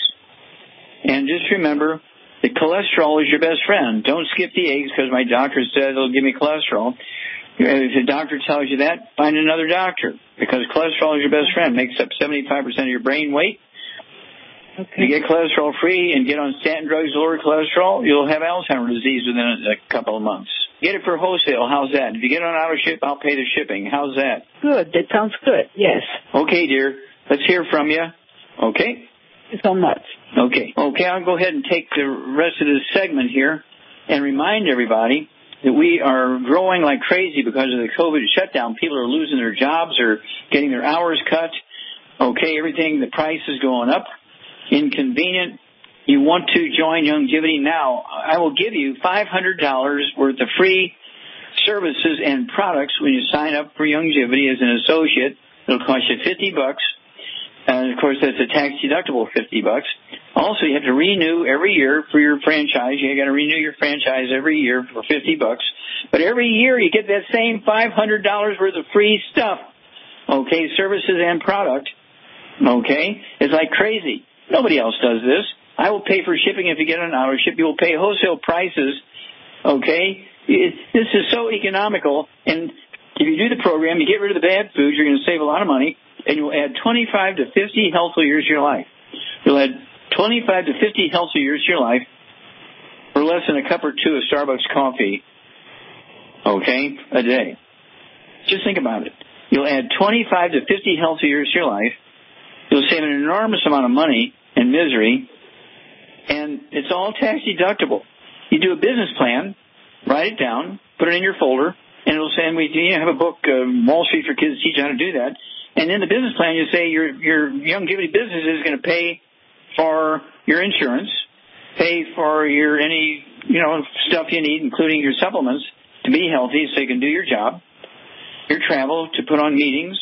And just remember that cholesterol is your best friend. Don't skip the eggs because my doctor said it'll give me cholesterol. If the doctor tells you that, find another doctor because cholesterol is your best friend. It makes up seventy-five percent of your brain weight. Okay. If you get cholesterol free and get on statin drugs to lower cholesterol, you'll have Alzheimer's disease within a, a couple of months. Get it for wholesale. How's that? If you get on auto ship, I'll pay the shipping. How's that? Good. That sounds good. Yes. Okay, dear. Let's hear from you. Okay? Thank you so much. Okay. Okay, I'll go ahead and take the rest of this segment here and remind everybody that we are growing like crazy because of the COVID shutdown. People are losing their jobs or getting their hours cut. Okay, everything, the price is going up. Inconvenient. You want to join Youngevity now. I will give you five hundred dollars worth of free services and products when you sign up for Youngevity as an associate. It'll cost you fifty bucks. And, of course, that's a tax-deductible fifty bucks. Also, you have to renew every year for your franchise. You got to renew your franchise every year for fifty bucks. But every year you get that same five hundred dollars worth of free stuff. Okay, services and product. Okay? It's like crazy. Nobody else does this. I will pay for shipping if you get on auto ship. You will pay wholesale prices. Okay? It, this is so economical. And if you do the program, you get rid of the bad foods, you're going to save a lot of money. And you'll add twenty-five to fifty healthy years to your life. You'll add twenty-five to fifty healthy years to your life for less than a cup or two of Starbucks coffee, okay, a day. Just think about it. You'll add twenty-five to fifty healthy years to your life. You'll save an enormous amount of money and misery, and it's all tax deductible. You do a business plan, write it down, put it in your folder, and it'll say, and we you have a book, uh, Wall Street for Kids, teach you how to do that. And in the business plan, you say your your Youngevity business is going to pay for your insurance, pay for your any you know stuff you need, including your supplements to be healthy, so you can do your job, your travel to put on meetings,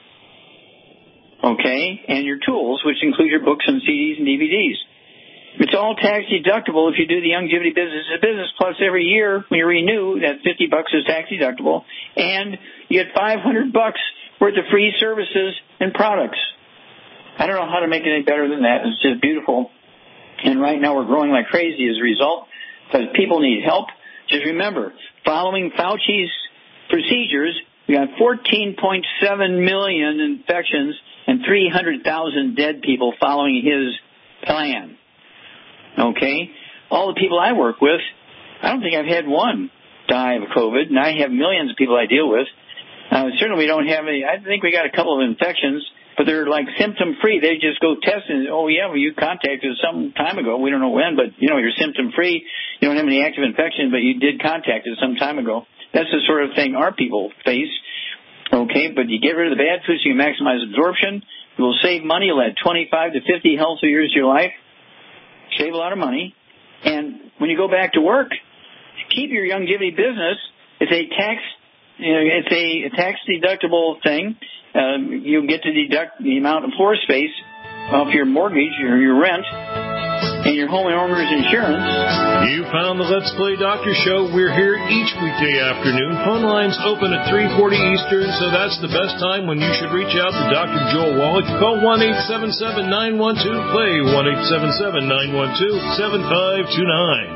okay, and your tools, which include your books and C Ds and D V Ds. It's all tax deductible if you do the Youngevity business as a business. Plus, every year when you renew, that fifty bucks is tax deductible, and you get five hundred bucks worth of free services and products. I don't know how to make it any better than that. It's just beautiful. And right now we're growing like crazy as a result because people need help. Just remember, following Fauci's procedures, we got fourteen point seven million infections and three hundred thousand dead people following his plan. Okay? All the people I work with, I don't think I've had one die of COVID, and I have millions of people I deal with. Uh, certainly we don't have any. I think we got a couple of infections, but they're like symptom-free. They just go test and, oh, yeah, well, you contacted us some time ago. We don't know when, but, you know, you're symptom-free. You don't have any active infection, but you did contact us some time ago. That's the sort of thing our people face. Okay, but you get rid of the bad foods, so you maximize absorption. You will save money. You'll add twenty-five to fifty healthy years to your life. Save a lot of money. And when you go back to work, keep your longevity business. It's a tax, you know, it's a, a tax deductible thing. Um, you get to deduct the amount of floor space off your mortgage or your rent and your homeowner's insurance. You found the Let's Play Doctor Show. We're here each weekday afternoon. Phone lines open at three forty Eastern, so that's the best time when you should reach out to Doctor Joel Wallach. Call one eight seven seven, nine one two, play, one eight seven seven, nine one two, seven five two nine.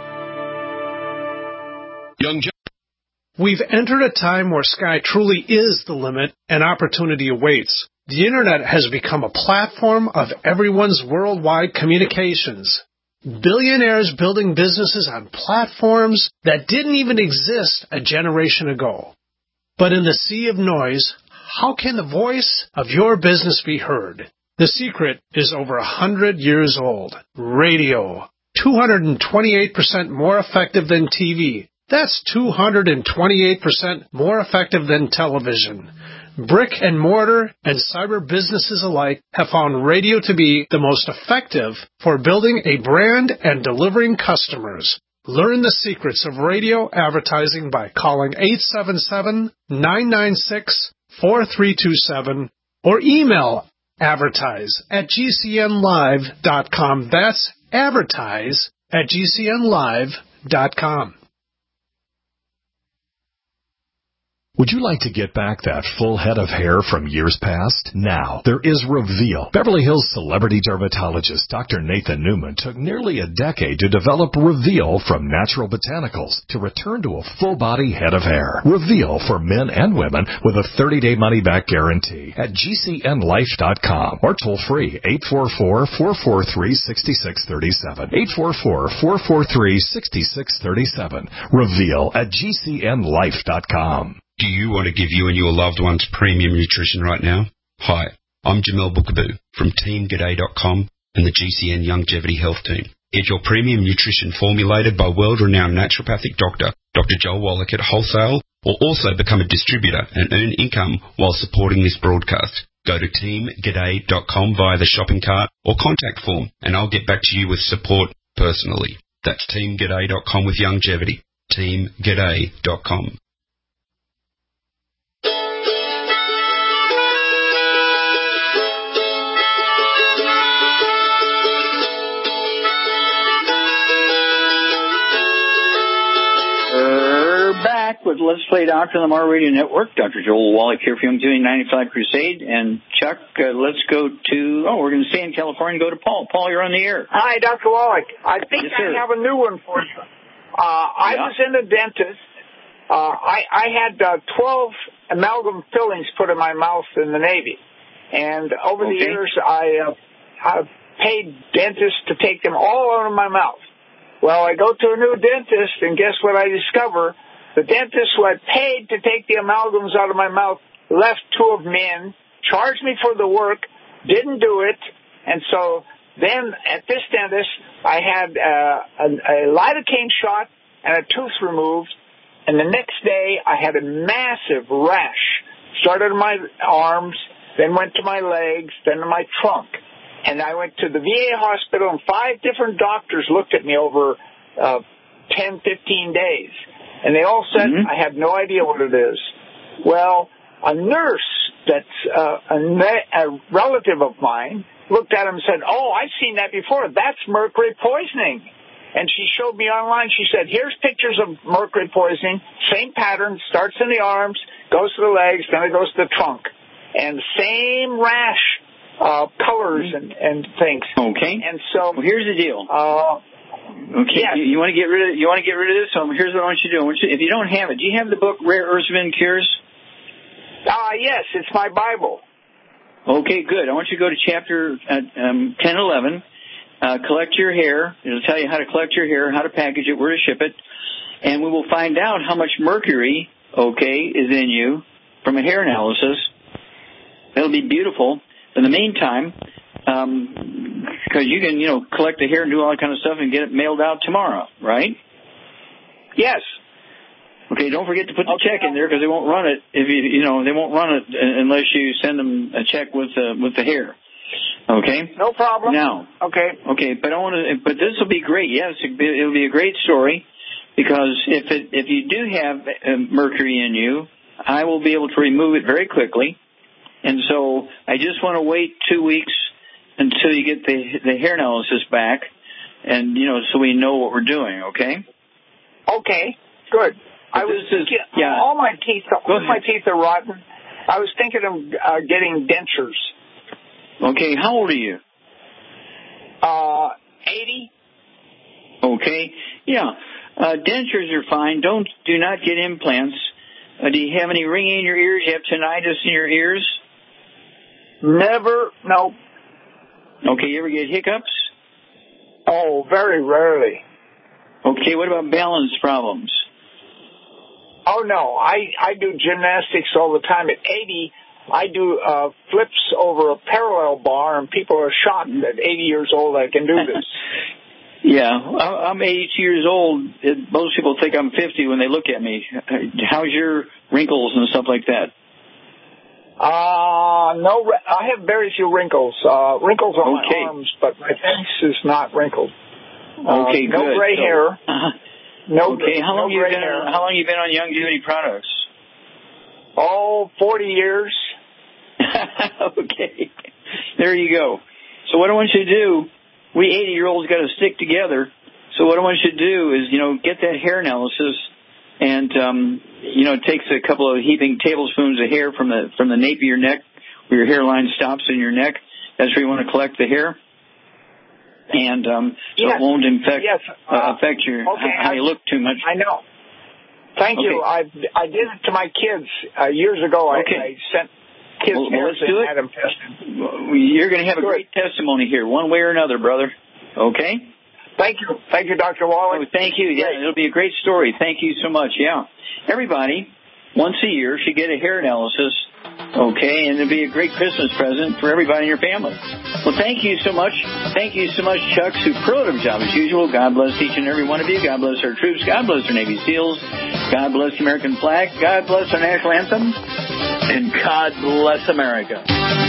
Young John. We've entered a time where sky truly is the limit and opportunity awaits. The Internet has become a platform of everyone's worldwide communications. Billionaires building businesses on platforms that didn't even exist a generation ago. But in the sea of noise, how can the voice of your business be heard? The secret is over a hundred years old. Radio. two hundred twenty-eight percent more effective than T V. That's two hundred twenty-eight percent more effective than television. Brick and mortar and cyber businesses alike have found radio to be the most effective for building a brand and delivering customers. Learn the secrets of radio advertising by calling eight seven seven, nine nine six, four three two seven or email advertise at g c n live dot com. That's advertise at g c n live dot com. Would you like to get back that full head of hair from years past? Now, there is Reveal. Beverly Hills celebrity dermatologist Doctor Nathan Newman took nearly a decade to develop Reveal from natural botanicals to return to a full-body head of hair. Reveal for men and women with a thirty-day money-back guarantee at g c n life dot com or toll-free eight four four, four four three, six six three seven. eight four four, four four three, six six three seven. Reveal at g c n life dot com. Do you want to give you and your loved ones premium nutrition right now? Hi, I'm Jamel Bookaboo from team g'day dot com and the G C N Longevity Health Team. Get your premium nutrition formulated by world-renowned naturopathic doctor, Doctor Joel Wallach at wholesale, or also become a distributor and earn income while supporting this broadcast. Go to team g'day dot com via the shopping cart or contact form, and I'll get back to you with support personally. That's team g'day dot com with longevity. team g'day dot com. Back with Let's Play Doctor on the Mar Radio Network. Doctor Joel Wallach here for Young Doing ninety-five Crusade. And Chuck, uh, let's go to, oh, we're going to stay in California and go to Paul. Paul, you're on the air. Hi, Doctor Wallach. I think Yes, I sir. have a new one for you. Uh, I Yeah. was in the dentist. Uh, I, I had uh, twelve amalgam fillings put in my mouth in the Navy. And over the Okay. years, I, uh, I've paid dentists to take them all out of my mouth. Well, I go to a new dentist, and guess what I discover? The dentist who had paid to take the amalgams out of my mouth left two of them in, charged me for the work, didn't do it, and so then at this dentist, I had uh, a, a lidocaine shot and a tooth removed, and the next day I had a massive rash. Started in my arms, then went to my legs, then to my trunk. And I went to the V A hospital, and five different doctors looked at me over uh, ten, fifteen days. And they all said, mm-hmm. I have no idea what it is. Well, a nurse that's uh, a, ne- a relative of mine looked at him and said, oh, I've seen that before. That's mercury poisoning. And she showed me online. She said, here's pictures of mercury poisoning. Same pattern. Starts in the arms, goes to the legs, then it goes to the trunk. And same rash uh, colors and, and things. Okay. And so well, here's the deal. Uh, Okay, yes. you, you want to get rid of you want to get rid of this. So here's what I want you to do. I want you, if you don't have it, do you have the book Rare Earths and Cures? Ah, uh, yes, it's my Bible. Okay, good. I want you to go to chapter uh, um, ten, eleven. Uh, collect your hair. It'll tell you how to collect your hair, how to package it, where to ship it, and we will find out how much mercury, okay, is in you from a hair analysis. It'll be beautiful. In the meantime, um, because you can, you know, collect the hair and do all that kind of stuff and get it mailed out tomorrow, right? Yes. Okay, don't forget to put the check in there because they won't run it if you, you know, they won't run it unless you send them a check with uh, with the hair. Okay. No problem. Now. Okay. Okay, but I want to. But this will be great. Yes, it'll be a great story because if it if you do have uh, mercury in you, I will be able to remove it very quickly. And so I just want to wait two weeks until you get the the hair analysis back, and you know, so we know what we're doing. Okay. Okay. Good. But I was is, yeah. all my teeth. All my teeth are rotten. I was thinking of uh, getting dentures. Okay. How old are you? Uh, eighty. Okay. Yeah. Uh, dentures are fine. Don't do not get implants. Uh, do you have any ringing in your ears? You have tinnitus in your ears? Never. No. Okay. You ever get hiccups? Oh, very rarely. Okay. What about balance problems? Oh no. I I do gymnastics all the time. At eighty, I do uh, flips over a parallel bar, and people are shocked at eighty years old I can do this. Yeah, I'm eighty-two years old. Most people think I'm fifty when they look at me. How's your wrinkles and stuff like that? Uh, no, I have very few wrinkles. Uh, wrinkles on okay. my arms, but my face is not wrinkled. Okay, uh, good. No gray so, hair. Uh, no, okay, how long no you gray been? hair. How long you been on Youngevity products? Oh, forty years. Okay, there you go. So what I want you to do, we eighty-year-olds got to stick together. So what I want you to do is, you know, get that hair analysis, and um, you know, it takes a couple of heaping tablespoons of hair from the from the nape of your neck, where your hairline stops in your neck. That's where you want to collect the hair, and um, so yes. it won't infect yes. uh, uh, affect your okay, how I, you look too much. I know. Thank okay. you. I I did it to my kids uh, years ago. Okay. I, I sent kids well, hairs let's do and it. had them tested. You're going to have a Good. great testimony here, one way or another, brother. Okay. Thank you. Thank you, Doctor Wallach. Oh, thank you. Yeah, it'll be a great story. Thank you so much. Yeah. Everybody, once a year, should get a hair analysis. Okay, and it'll be a great Christmas present for everybody in your family. Well, thank you so much. Thank you so much, Chuck. Superlative job as usual. God bless each and every one of you. God bless our troops. God bless our Navy SEALs. God bless the American flag. God bless our national anthem. And God bless America.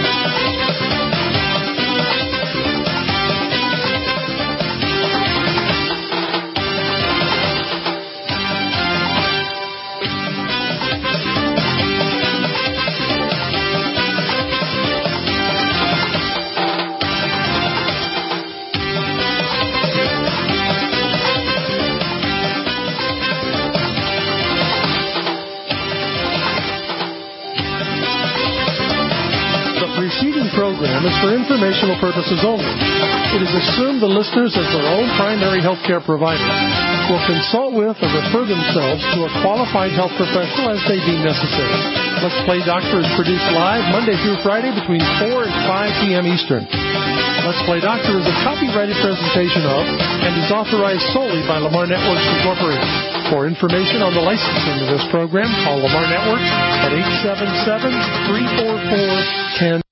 Program is for informational purposes only. It is assumed the listeners, as their own primary health care provider, will consult with or refer themselves to a qualified health professional as they deem necessary. Let's Play Doctor is produced live Monday through Friday between four and five p.m. Eastern. Let's Play Doctor is a copyrighted presentation of and is authorized solely by Lamar Networks Incorporated. For information on the licensing of this program, call Lamar Networks at eight seven seven, three four four, one zero.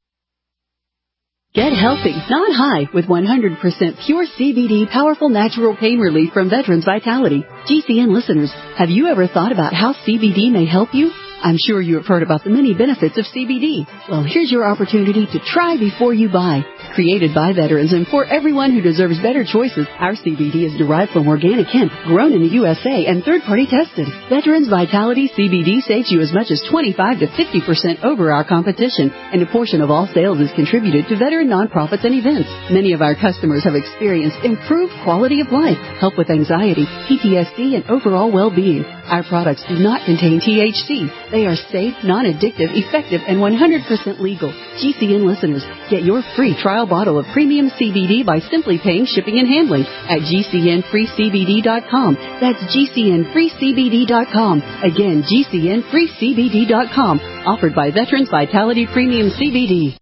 Get healthy, not high, with one hundred percent pure C B D powerful natural pain relief from Veterans Vitality. G C N listeners, have you ever thought about how C B D may help you? I'm sure you have heard about the many benefits of C B D. Well, here's your opportunity to try before you buy. Created by veterans and for everyone who deserves better choices, our C B D is derived from organic hemp, grown in the U S A and third-party tested. Veterans Vitality C B D saves you as much as twenty-five to fifty percent over our competition, and a portion of all sales is contributed to veteran nonprofits and events. Many of our customers have experienced improved quality of life, help with anxiety, P T S D, and overall well-being. Our products do not contain T H C. They are safe, non-addictive, effective, and one hundred percent legal. G C N listeners, get your free trial bottle of premium C B D by simply paying shipping and handling at G C N free C B D dot com. That's G C N free C B D dot com. Again, G C N free C B D dot com. Offered by Veterans Vitality Premium C B D.